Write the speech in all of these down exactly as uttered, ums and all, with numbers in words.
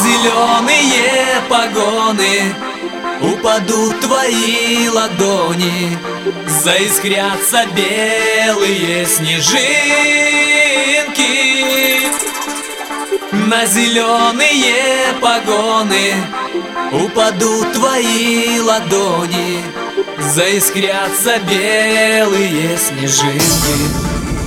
зеленые погоны упадут твои ладони, заискрятся белые снежинки. На зеленые погоны упадут твои ладони, заискрятся белые снежинки.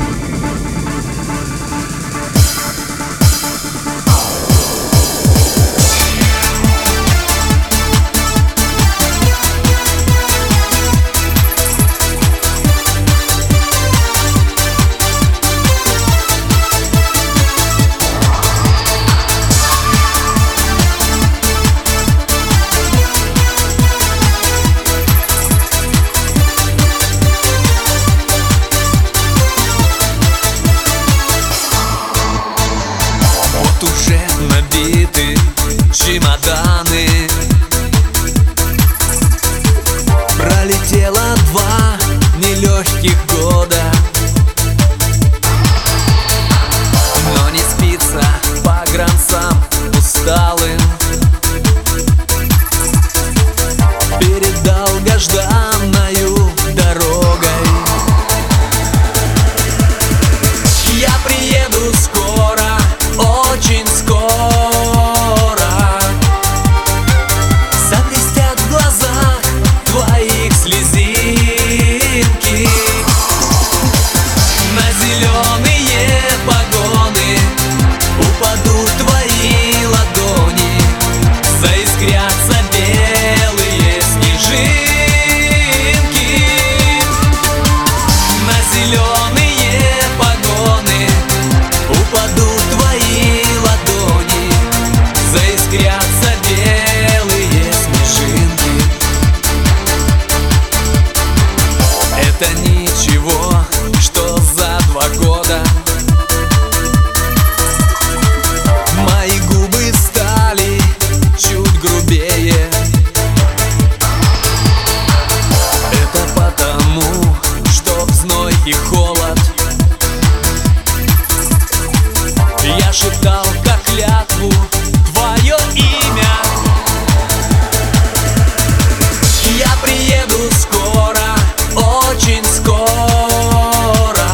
Уже набиты чемоданы, пролетело два нелегких года, но не спится погранцам усталым перед долгожданною дорогой. Я приеду скоро, очень скоро. Заблестят в глазах твоих слезинки. На зеленые погоны упадут твои ладони, заискрятся белые снежинки. На зеленые погоны упадут твои ладони, заискрятся белые снежинки. Это ничего, что за два года мои губы стали чуть грубее. Это потому, что в зной и холод я шептал как клятву твое имя. Я приеду скоро, очень скоро.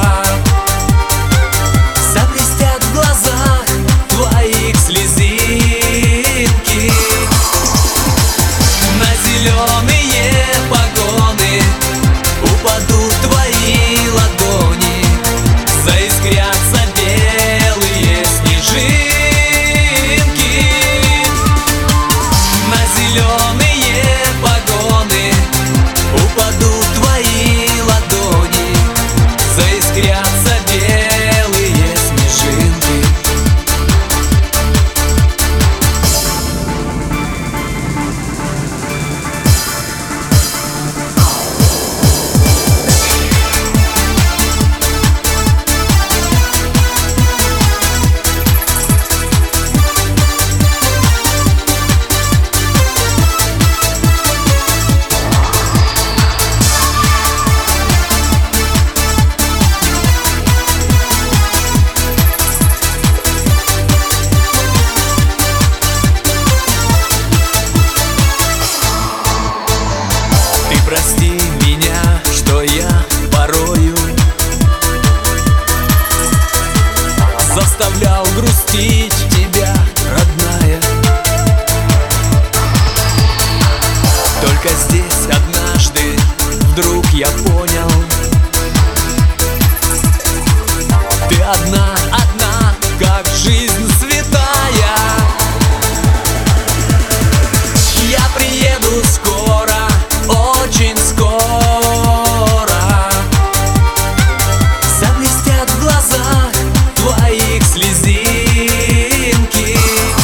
Заблестят в глазах твоих слезинки. На зеленые погоны упадут твои ладони, заискрятся белые снежинки. На зеленые погоны упадут твои ладони, заискрятся белые снежинки. Прости меня, что я порою заставлял грустить тебя, родная. Только здесь однажды вдруг я понял: ты одна, одна, как жизнь святая. Я приеду скоро, очень скоро. Заблестят в глазах твоих слезинки.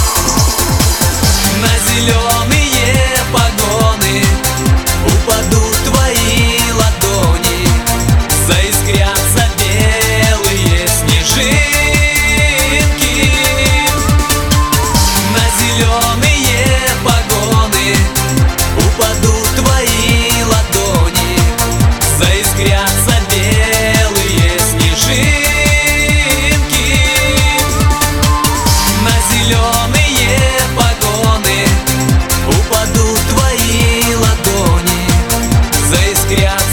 На зеленые погоны упадут твои ладони, заискрятся белые снежинки. грязь.